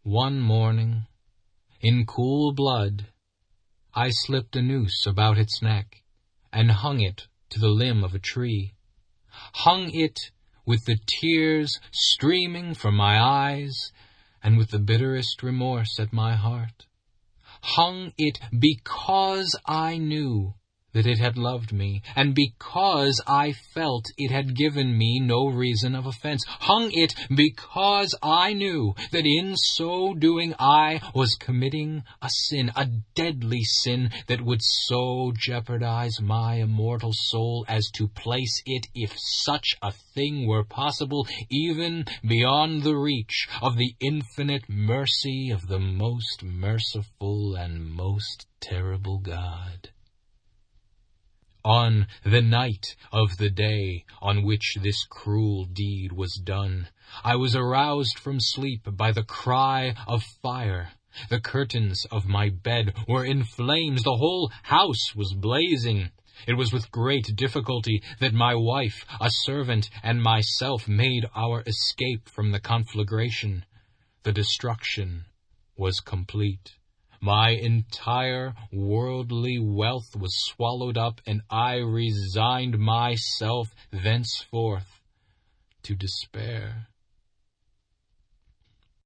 One morning, in cool blood, I slipped a noose about its neck and hung it to the limb of a tree. Hung it with the tears streaming from my eyes and with the bitterest remorse at my heart. Hung it because I knew that it had loved me, and because I felt it had given me no reason of offense. Hung it because I knew that in so doing I was committing a sin, a deadly sin that would so jeopardize my immortal soul as to place it, if such a thing were possible, even beyond the reach of the infinite mercy of the most merciful and most terrible God. On the night of the day on which this cruel deed was done, I was aroused from sleep by the cry of fire. The curtains of my bed were in flames. The whole house was blazing. It was with great difficulty that my wife, a servant, and myself made our escape from the conflagration. The destruction was complete. My entire worldly wealth was swallowed up, and I resigned myself thenceforth to despair.